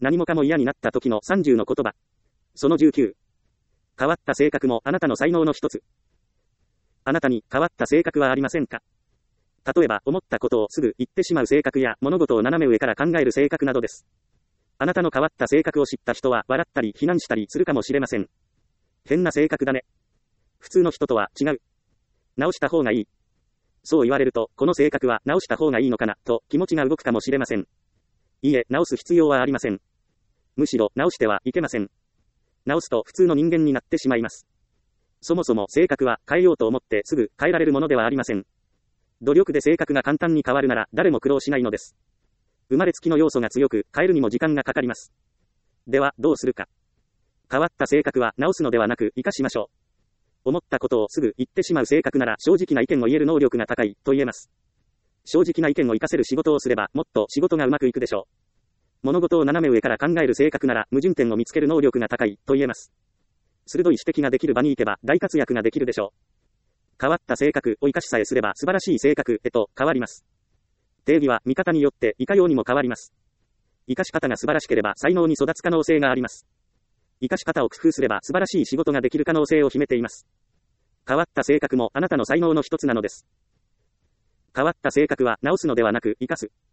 何もかも嫌になった時の30の言葉。その19。変わった性格もあなたの才能の一つ。あなたに変わった性格はありませんか？例えば、思ったことをすぐ言ってしまう性格や、物事を斜め上から考える性格などです。あなたの変わった性格を知った人は、笑ったり、非難したりするかもしれません。変な性格だね。普通の人とは違う。直した方がいい。そう言われると、この性格は直した方がいいのかな、と気持ちが動くかもしれません。いいえ、直す必要はありません。むしろ、直してはいけません。直すと普通の人間になってしまいます。そもそも性格は変えようと思ってすぐ変えられるものではありません。努力で性格が簡単に変わるなら誰も苦労しないのです。生まれつきの要素が強く変えるにも時間がかかります。ではどうするか。変わった性格は直すのではなく生かしましょう。思ったことをすぐ言ってしまう性格なら正直な意見を言える能力が高いと言えます。正直な意見を活かせる仕事をすればもっと仕事がうまくいくでしょう。物事を斜め上から考える性格なら矛盾点を見つける能力が高いと言えます。鋭い指摘ができる場に行けば大活躍ができるでしょう。変わった性格を生かしさえすれば素晴らしい性格へと変わります。定義は見方によっていかようにも変わります。生かし方が素晴らしければ才能に育つ可能性があります。生かし方を工夫すれば素晴らしい仕事ができる可能性を秘めています。変わった性格もあなたの才能の一つなのです。変わった性格は直すのではなく生かす。